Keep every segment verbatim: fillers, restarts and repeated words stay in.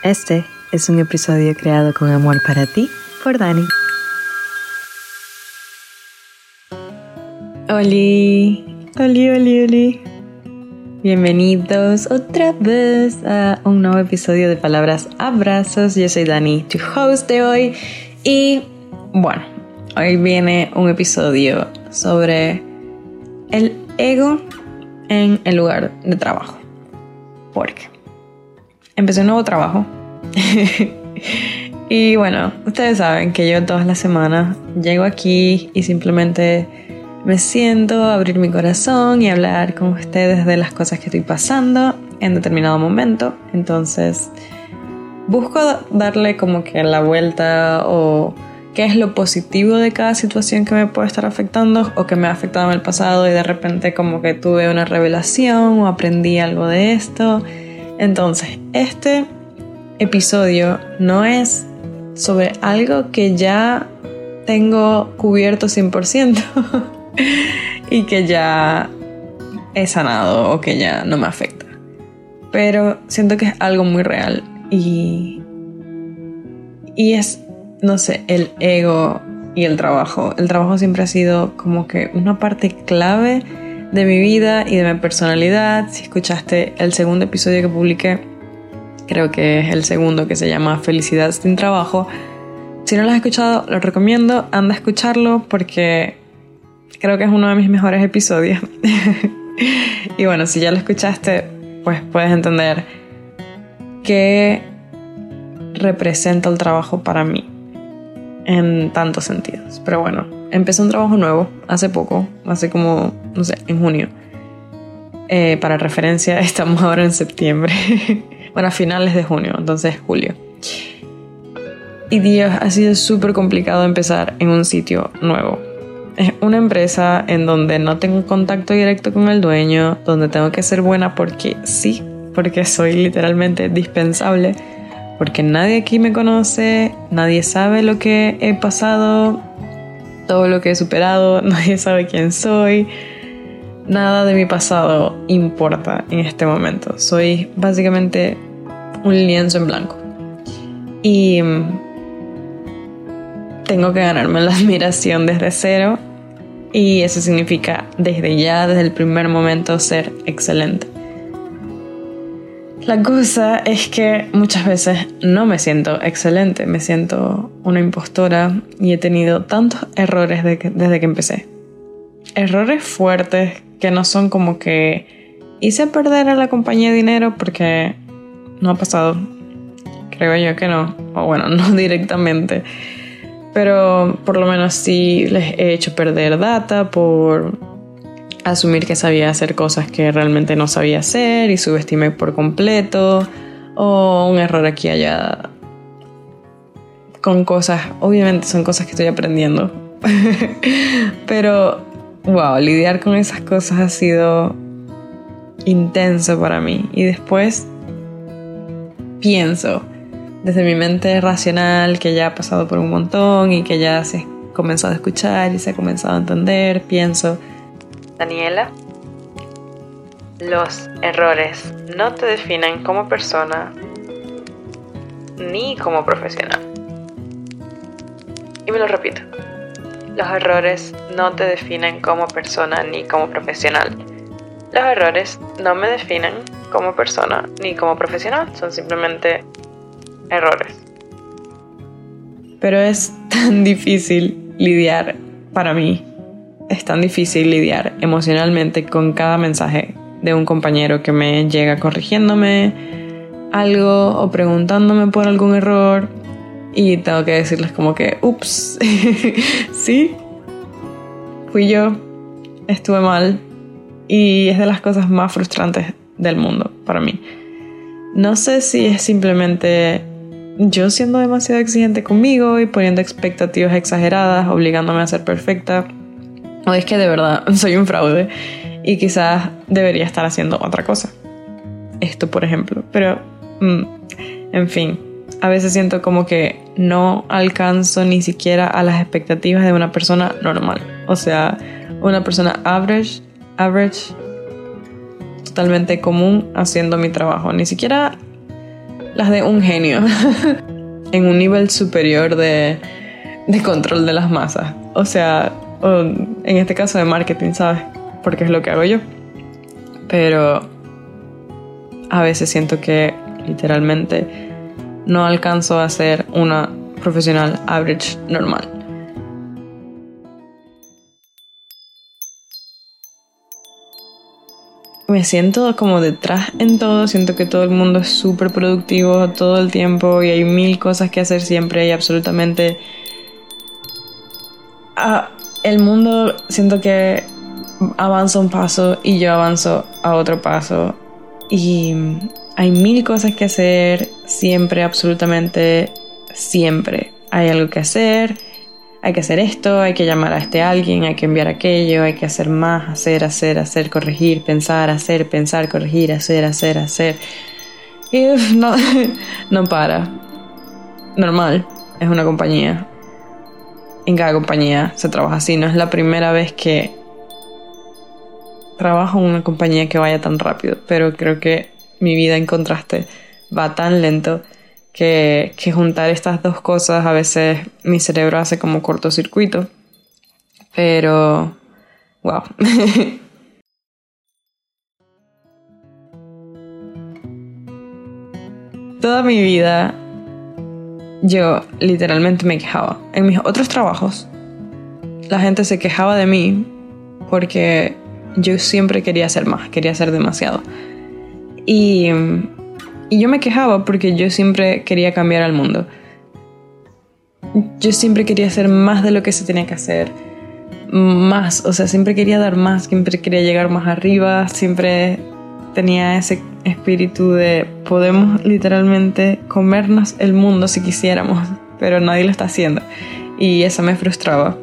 Este es un episodio creado con amor para ti, por Dani. Oli, oli, oli, oli. Bienvenidos otra vez a un nuevo episodio de Palabras Abrazos. Yo soy Dani, tu host de hoy. Y bueno, hoy viene un episodio sobre el ego en el lugar de trabajo. Porque empecé un nuevo trabajo. Y bueno, ustedes saben que yo todas las semanas llego aquí y simplemente me siento a abrir mi corazón y hablar con ustedes de las cosas que estoy pasando en determinado momento. Entonces busco darle como que la vuelta o qué es lo positivo de cada situación que me puede estar afectando o que me ha afectado en el pasado y de repente como que tuve una revelación o aprendí algo de esto. Entonces este episodio no es sobre algo que ya tengo cubierto cien por ciento y que ya he sanado o que ya no me afecta, pero siento que es algo muy real y, y es, no sé, el ego y el trabajo. El trabajo siempre ha sido como que una parte clave de mi vida y de mi personalidad. Si escuchaste el segundo episodio que publiqué, creo que es el segundo, que se llama Felicidad sin trabajo. Si no lo has escuchado, lo recomiendo. Anda a escucharlo porque creo que es uno de mis mejores episodios. Y bueno, si ya lo escuchaste, pues puedes entender qué representa el trabajo para mí en tantos sentidos. Pero bueno, empecé un trabajo nuevo hace poco, hace como, no sé, en junio. Eh, para referencia, estamos ahora en septiembre. Bueno, a finales de junio, entonces julio. Y Dios, ha sido súper complicado empezar en un sitio nuevo. Es una empresa en donde no tengo contacto directo con el dueño, donde tengo que ser buena porque sí, porque soy literalmente dispensable, porque nadie aquí me conoce, nadie sabe lo que he pasado, todo lo que he superado, nadie sabe quién soy. Nada de mi pasado importa en este momento. Soy básicamente un lienzo en blanco. Y tengo que ganarme la admiración desde cero. Y eso significa desde ya, desde el primer momento, ser excelente. La cosa es que muchas veces no me siento excelente. Me siento una impostora y he tenido tantos errores de que, desde que empecé. Errores fuertes que no son como que hice perder a la compañía dinero, porque no ha pasado. Creo yo que no. O bueno, no directamente. Pero por lo menos sí les he hecho perder data por asumir que sabía hacer cosas que realmente no sabía hacer y subestimé por completo. O un error aquí y allá con cosas. Obviamente son cosas que estoy aprendiendo. Pero wow, lidiar con esas cosas ha sido intenso para mí. Y después pienso desde mi mente racional, que ya ha pasado por un montón y que ya se ha comenzado a escuchar y se ha comenzado a entender, pienso: Daniela, los errores no te definen como persona ni como profesional. Y me lo repito: los errores no te definen como persona ni como profesional. Los errores no me definen como persona ni como profesional. Son simplemente errores. Pero es tan difícil lidiar, para mí, es tan difícil lidiar emocionalmente con cada mensaje de un compañero que me llega corrigiéndome algo o preguntándome por algún error. Y tengo que decirles como que, ups, sí, fui yo, estuve mal. Y es de las cosas más frustrantes del mundo para mí. No sé si es simplemente yo siendo demasiado exigente conmigo y poniendo expectativas exageradas, obligándome a ser perfecta, o es que de verdad soy un fraude y quizás debería estar haciendo otra cosa. Esto, por ejemplo. Pero, mm, en fin, a veces siento como que no alcanzo ni siquiera a las expectativas de una persona normal. O sea, una persona average, average, totalmente común haciendo mi trabajo. Ni siquiera las de un genio en un nivel superior de, de control de las masas. O sea, o en este caso de marketing, ¿sabes? Porque es lo que hago yo. Pero a veces siento que literalmente no alcanzo a ser una profesional average normal. Me siento como detrás en todo, siento que todo el mundo es súper productivo todo el tiempo y hay mil cosas que hacer siempre y absolutamente... Ah, el mundo siento que avanza un paso y yo avanzo a otro paso y hay mil cosas que hacer siempre, absolutamente siempre. Hay algo que hacer. Hay que hacer esto, hay que llamar a este alguien, hay que enviar aquello, hay que hacer más, hacer, hacer, hacer, corregir, pensar, hacer, pensar, corregir, hacer, hacer, hacer. Y no, no para. Normal, es una compañía. En cada compañía se trabaja así. No es la primera vez que trabajo en una compañía que vaya tan rápido, pero creo que mi vida en contraste va tan lento Que, que juntar estas dos cosas a veces mi cerebro hace como cortocircuito. Pero wow. Toda mi vida yo literalmente me quejaba. En mis otros trabajos la gente se quejaba de mí porque yo siempre quería hacer más, quería hacer demasiado. Y Y yo me quejaba porque yo siempre quería cambiar al mundo. Yo siempre quería hacer más de lo que se tenía que hacer. Más, o sea, siempre quería dar más, siempre quería llegar más arriba, siempre tenía ese espíritu de podemos literalmente comernos el mundo si quisiéramos, pero nadie lo está haciendo. Y eso me frustraba.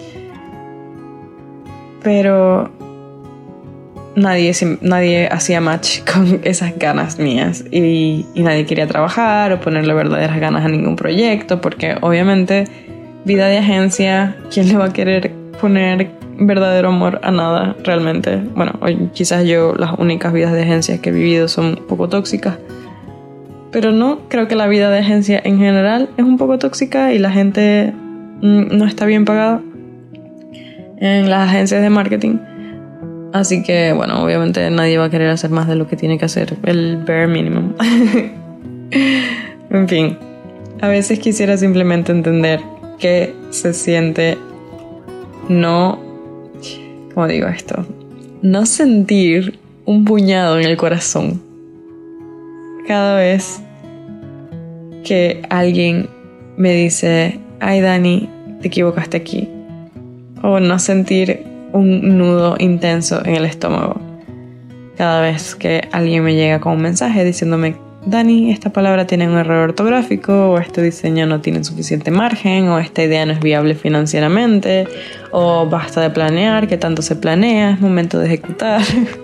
Pero Nadie, nadie hacía match con esas ganas mías y, y nadie quería trabajar o ponerle verdaderas ganas a ningún proyecto porque obviamente vida de agencia, ¿quién le va a querer poner verdadero amor a nada realmente? Bueno, hoy quizás yo las únicas vidas de agencia que he vivido son un poco tóxicas, pero no, creo que la vida de agencia en general es un poco tóxica y la gente mm, no está bien pagada en las agencias de marketing. Así que, bueno, obviamente nadie va a querer hacer más de lo que tiene que hacer, el bare minimum. En fin, a veces quisiera simplemente entender qué se siente no... ¿Cómo digo esto? No sentir un puñado en el corazón cada vez que alguien me dice, ay Dani, te equivocaste aquí. O no sentir un nudo intenso en el estómago cada vez que alguien me llega con un mensaje diciéndome, Dani, esta palabra tiene un error ortográfico, o este diseño no tiene suficiente margen, o esta idea no es viable financieramente, o basta de planear, que tanto se planea, es momento de ejecutar.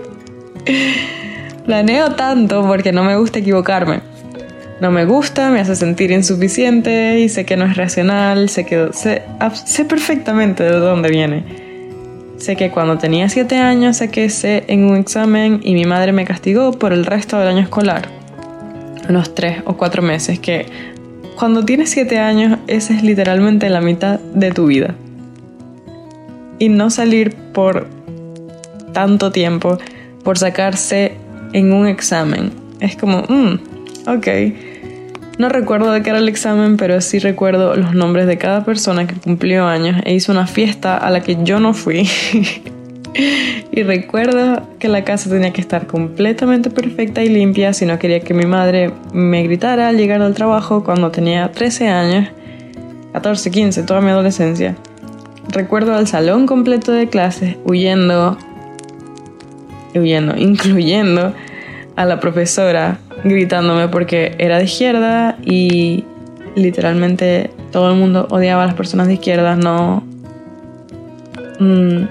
Planeo tanto porque no me gusta equivocarme. No me gusta, me hace sentir insuficiente y sé que no es racional, sé que sé, sé perfectamente de dónde viene. Sé que cuando tenía siete años saqué C en un examen y mi madre me castigó por el resto del año escolar. Unos tres o cuatro meses, que cuando tienes siete años, esa es literalmente la mitad de tu vida. Y no salir por tanto tiempo por sacarse en un examen. Es como, mmm, ok. No recuerdo de qué era el examen, pero sí recuerdo los nombres de cada persona que cumplió años e hizo una fiesta a la que yo no fui. Y recuerdo que la casa tenía que estar completamente perfecta y limpia si no quería que mi madre me gritara al llegar al trabajo cuando tenía trece años, catorce, quince, toda mi adolescencia. Recuerdo al salón completo de clases huyendo, huyendo, incluyendo a la profesora gritándome porque era de izquierda y literalmente todo el mundo odiaba a las personas de izquierda. No mm,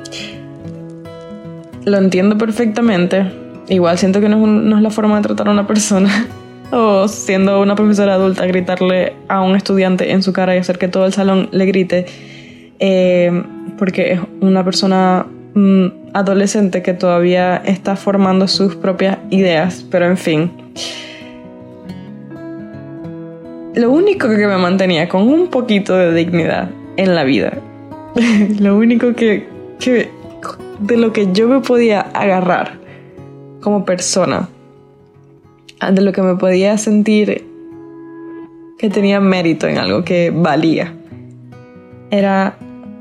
lo entiendo perfectamente. Igual siento que no es, un, no es la forma de tratar a una persona. O siendo una profesora adulta gritarle a un estudiante en su cara y hacer que todo el salón le grite eh, porque es una persona adolescente que todavía está formando sus propias ideas, pero en fin, lo único que me mantenía con un poquito de dignidad en la vida, lo único que, que de lo que yo me podía agarrar como persona, de lo que me podía sentir que tenía mérito en algo, que valía, era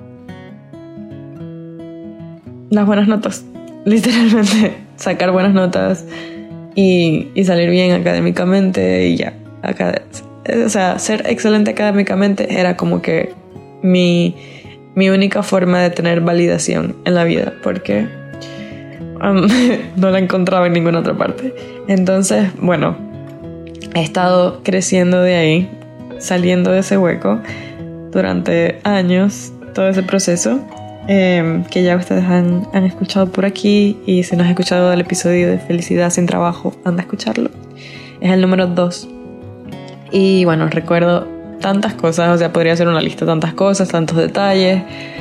las buenas notas. Literalmente sacar buenas notas y, y salir bien académicamente y ya. Acad- o sea, ser excelente académicamente era como que mi, mi única forma de tener validación en la vida, porque um, no la encontraba en ninguna otra parte. Entonces, bueno, he estado creciendo de ahí, saliendo de ese hueco durante años, todo ese proceso. Eh, que ya ustedes han, han escuchado por aquí, y si no has escuchado el episodio de Felicidad sin Trabajo, anda a escucharlo. Es el número dos. Y bueno, recuerdo tantas cosas, o sea, podría hacer una lista de tantas cosas, tantos detalles.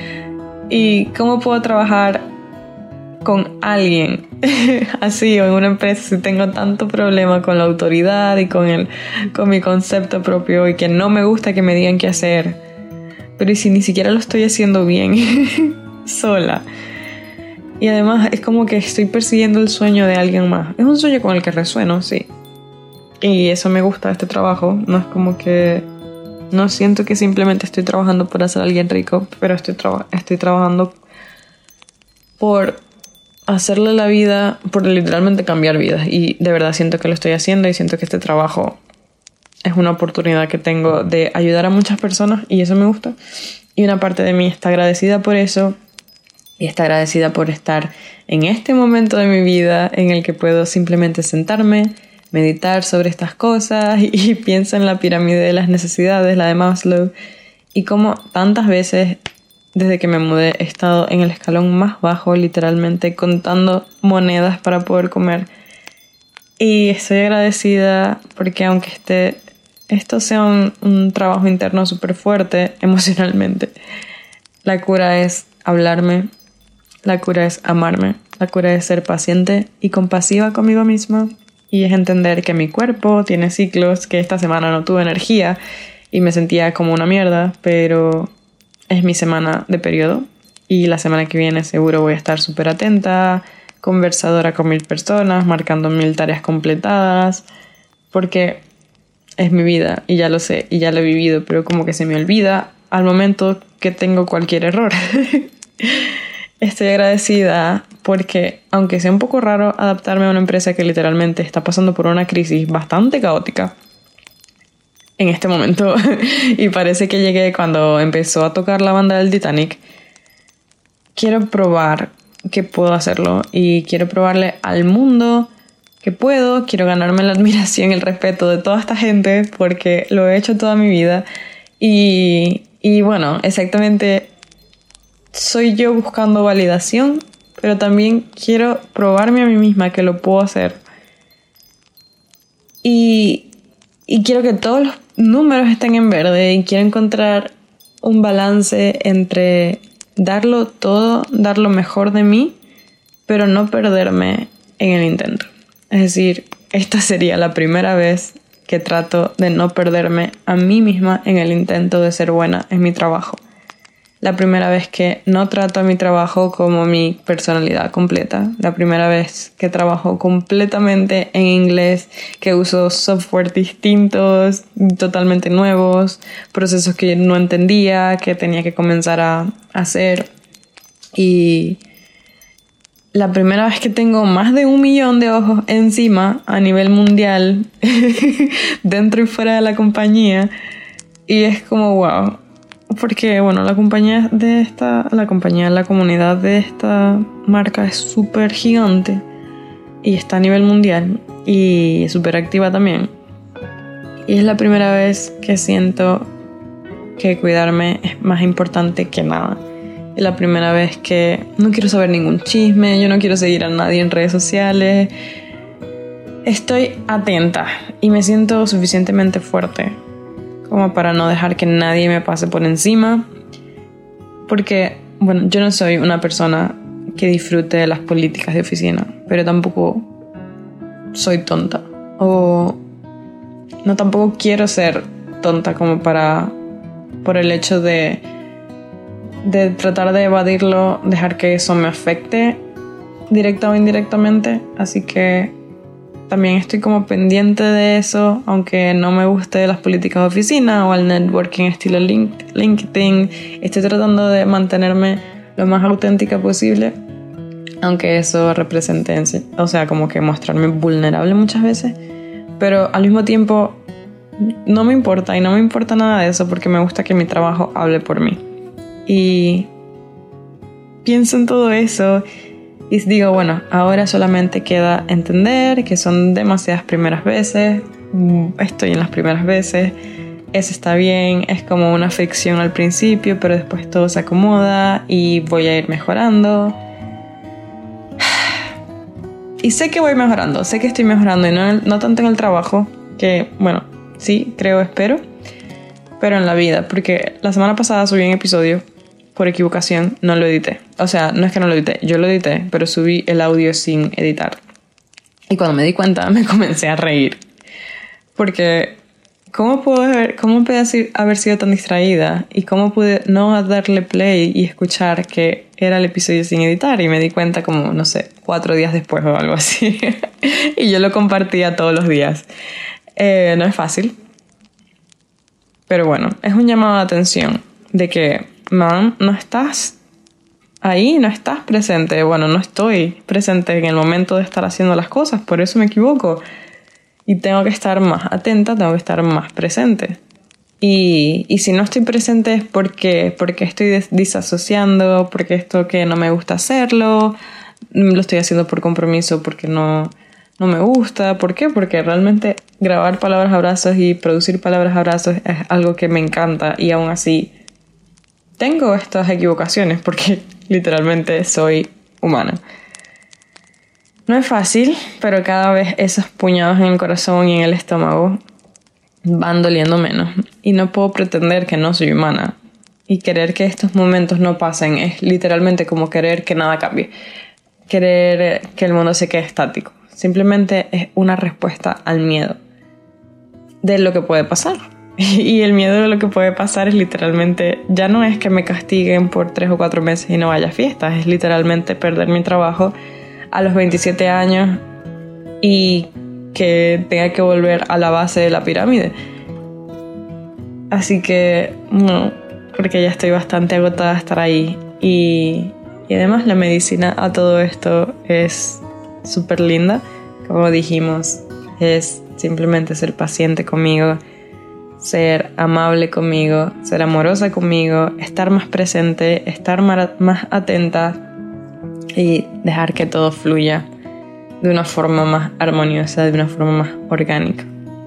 Y cómo puedo trabajar con alguien así, o en una empresa, si tengo tanto problema con la autoridad y con, el, con mi concepto propio, y que no me gusta que me digan qué hacer. Pero ¿y si ni siquiera lo estoy haciendo bien sola? Y además es como que estoy persiguiendo el sueño de alguien más. Es un sueño con el que resueno, sí. Y eso me gusta de este trabajo. No es como que... No siento que simplemente estoy trabajando por hacer a alguien rico, pero estoy, traba- estoy trabajando por hacerle la vida, por literalmente cambiar vidas. Y de verdad siento que lo estoy haciendo, y siento que este trabajo es una oportunidad que tengo de ayudar a muchas personas, y eso me gusta. Y una parte de mí está agradecida por eso, y está agradecida por estar en este momento de mi vida en el que puedo simplemente sentarme, meditar sobre estas cosas, y, y pienso en la pirámide de las necesidades, la de Maslow, y como tantas veces desde que me mudé he estado en el escalón más bajo, literalmente contando monedas para poder comer. Y estoy agradecida porque aunque esté esto sea un, un trabajo interno súper fuerte emocionalmente, la cura es hablarme, la cura es amarme, la cura es ser paciente y compasiva conmigo misma, y es entender que mi cuerpo tiene ciclos, que esta semana no tuve energía y me sentía como una mierda, pero es mi semana de periodo, y la semana que viene seguro voy a estar súper atenta, conversadora con mil personas, marcando mil tareas completadas, porque es mi vida y ya lo sé y ya lo he vivido, pero como que se me olvida al momento que tengo cualquier error. Estoy agradecida porque, aunque sea un poco raro adaptarme a una empresa que literalmente está pasando por una crisis bastante caótica en este momento, y parece que llegué cuando empezó a tocar la banda del Titanic, quiero probar que puedo hacerlo, y quiero probarle al mundo que puedo. Quiero ganarme la admiración y el respeto de toda esta gente, porque lo he hecho toda mi vida. Y, y bueno, exactamente, soy yo buscando validación, pero también quiero probarme a mí misma que lo puedo hacer. Y, y quiero que todos los números estén en verde, y quiero encontrar un balance entre darlo todo, dar lo mejor de mí, pero no perderme en el intento. Es decir, esta sería la primera vez que trato de no perderme a mí misma en el intento de ser buena en mi trabajo. La primera vez que no trato a mi trabajo como mi personalidad completa. La primera vez que trabajo completamente en inglés, que uso software distintos, totalmente nuevos, procesos que no entendía, que tenía que comenzar a hacer. Y la primera vez que tengo más de un millón de ojos encima a nivel mundial, dentro y fuera de la compañía, y es como wow, porque bueno, la compañía de esta, la compañía, la comunidad de esta marca es súper gigante y está a nivel mundial y es súper activa también, y es la primera vez que siento que cuidarme es más importante que nada. Es la primera vez que no quiero saber ningún chisme, yo no quiero seguir a nadie en redes sociales. Estoy atenta y me siento suficientemente fuerte como para no dejar que nadie me pase por encima. Porque, bueno, yo no soy una persona que disfrute de las políticas de oficina, pero tampoco soy tonta. O no, tampoco quiero ser tonta como para, por el hecho de, de tratar de evadirlo, dejar que eso me afecte directa o indirectamente. Así que también estoy como pendiente de eso, aunque no me guste las políticas de oficina o el networking estilo LinkedIn. Estoy tratando de mantenerme lo más auténtica posible, aunque eso represente, o sea, como que mostrarme vulnerable muchas veces. Pero al mismo tiempo no me importa, y no me importa nada de eso, porque me gusta que mi trabajo hable por mí. Y pienso en todo eso y digo, bueno, ahora solamente queda entender que son demasiadas primeras veces. Estoy en las primeras veces. Eso está bien, es como una fricción al principio, pero después todo se acomoda y voy a ir mejorando. Y sé que voy mejorando, sé que estoy mejorando, y no, no tanto en el trabajo, que bueno, sí, creo, espero, pero en la vida, porque la semana pasada subí un episodio por equivocación, no lo edité. O sea, no es que no lo edité, yo lo edité, pero subí el audio sin editar. Y cuando me di cuenta, me comencé a reír. Porque, ¿cómo puedo haber, cómo pude haber sido tan distraída? Y cómo pude no darle play y escuchar que era el episodio sin editar. Y me di cuenta como, no sé, cuatro días después o algo así. Y yo lo compartía todos los días. Eh, no es fácil. Pero bueno, es un llamado de atención de que, man, no estás ahí, no estás presente. Bueno, no estoy presente en el momento de estar haciendo las cosas, por eso me equivoco. Y tengo que estar más atenta, tengo que estar más presente. Y, y si no estoy presente es porque, porque estoy des- disasociando, porque esto que no me gusta hacerlo, lo estoy haciendo por compromiso, porque no, no me gusta. ¿Por qué? Porque realmente grabar palabras abrazos y producir palabras abrazos es algo que me encanta, y aún así tengo estas equivocaciones porque literalmente soy humana. No es fácil, pero cada vez esos puñados en el corazón y en el estómago van doliendo menos. Y no puedo pretender que no soy humana. Y querer que estos momentos no pasen es literalmente como querer que nada cambie. Querer que el mundo se quede estático. Simplemente es una respuesta al miedo de lo que puede pasar. Y el miedo de lo que puede pasar es literalmente, ya no es que me castiguen por tres o cuatro meses y no vaya a fiestas, es literalmente perder mi trabajo a los veintisiete años y que tenga que volver a la base de la pirámide. Así que no, porque ya estoy bastante agotada de estar ahí. Y, y además la medicina a todo esto es súper linda. Como dijimos, es simplemente ser paciente conmigo, ser amable conmigo, ser amorosa conmigo, estar más presente, estar más atenta y dejar que todo fluya de una forma más armoniosa, de una forma más orgánica.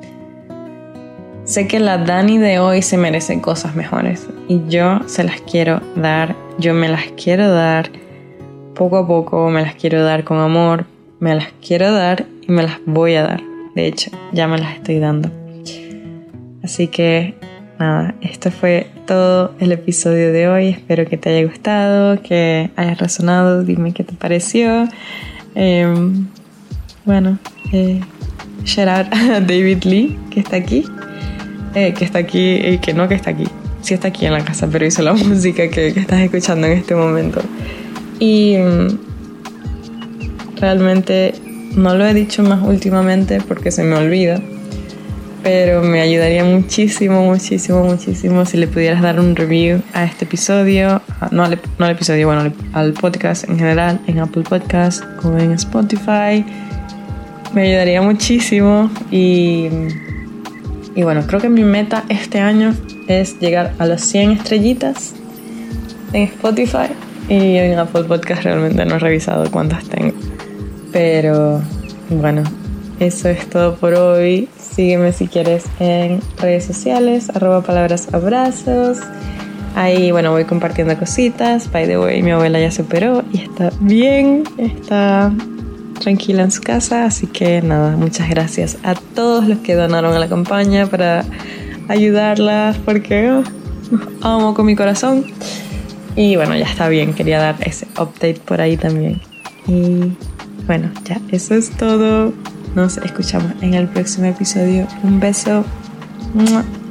Sé que la Dani de hoy se merece cosas mejores y yo se las quiero dar, yo me las quiero dar poco a poco, me las quiero dar con amor, me las quiero dar y me las voy a dar. De hecho, ya me las estoy dando. Así que nada, esto fue todo el episodio de hoy. Espero que te haya gustado, que haya resonado. Dime qué te pareció. Eh, bueno, eh, shout out a David Lee, que está aquí. Eh, que está aquí y eh, que no que está aquí. Sí está aquí en la casa, pero hizo la música que, que estás escuchando en este momento. Y um, realmente no lo he dicho más últimamente porque se me olvida. Pero me ayudaría muchísimo, muchísimo, muchísimo si le pudieras dar un review a este episodio. No al, no al episodio, bueno, al podcast en general, en Apple Podcast o en Spotify. Me ayudaría muchísimo. Y, y bueno, creo que mi meta este año es llegar a las cien estrellitas en Spotify. Y en Apple Podcast realmente no he revisado cuántas tengo. Pero bueno, eso es todo por hoy. Sígueme si quieres en redes sociales, arroba palabras abrazos. Ahí, bueno, voy compartiendo cositas. By the way, mi abuela ya se operó y está bien, está tranquila en su casa. Así que nada, muchas gracias a todos los que donaron a la campaña para ayudarla, porque oh, amo con mi corazón. Y bueno, ya está bien, quería dar ese update por ahí también. Y bueno, ya, eso es todo. Nos escuchamos en el próximo episodio. Un beso. ¡Mua!